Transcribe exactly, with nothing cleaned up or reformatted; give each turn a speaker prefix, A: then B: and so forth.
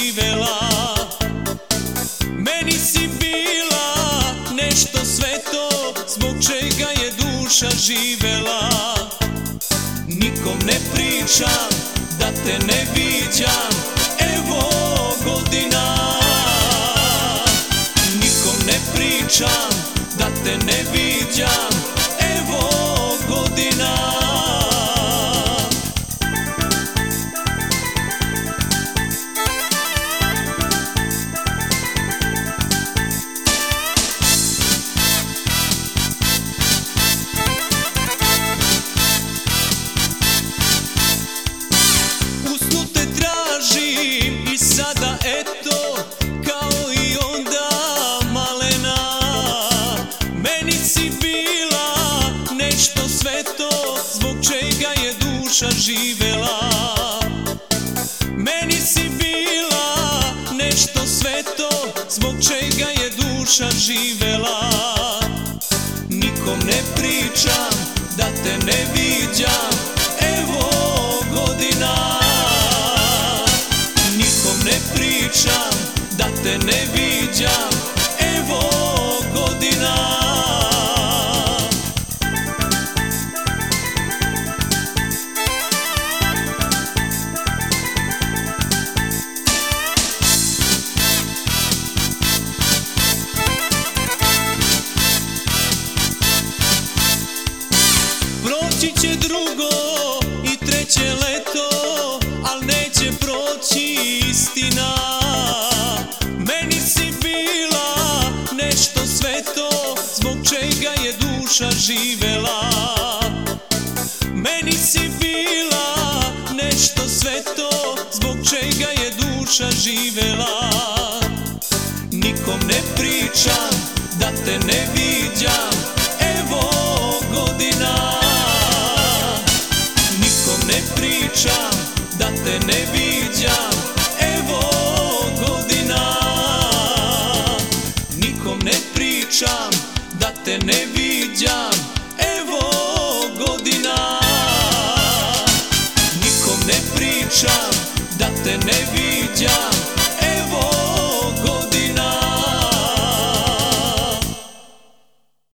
A: živela. Meni si bila nešto sveto, zbog čega je duša živela. Nikom ne pričam da te ne viđam, evo godina. Nikom ne pričam da te ne viđam, evo godina. Sada eto, kao i onda malena, meni si bila nešto sveto, zbog čega je duša živela. Meni si bila nešto sveto, zbog čega je duša živela. Nikom ne pričam da te ne viđam, evo godina. Ne pričam da te ne viđam, evo godina. Proći će drugo i treće leto, al neće proći istina. Meni si bila nešto sveto, zbog čega je duša živela. Meni si bila nešto sveto, zbog čega je duša živela. Nikom ne pričam da te ne viđam, evo godina. Nikom ne pričam da te ne viđam, evo godina. Nikom ne pričam da te ne viđam.